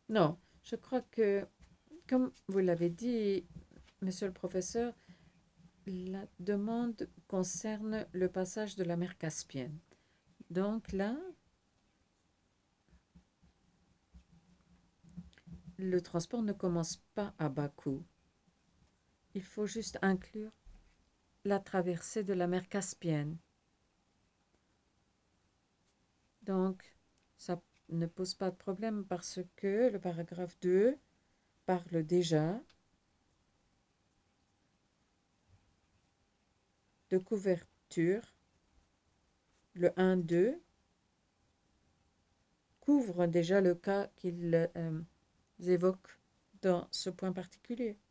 Non, je crois que, comme vous l'avez dit, monsieur le professeur, la demande concerne le passage de la mer Caspienne. Donc là, le transport ne commence pas à Bakou. Il faut juste inclure la traversée de la mer Caspienne. Donc, ça ne pose pas de problème parce que le paragraphe 2 parle déjà de couverture. Le 1-2 couvre déjà le cas qu'ils évoquent dans ce point particulier.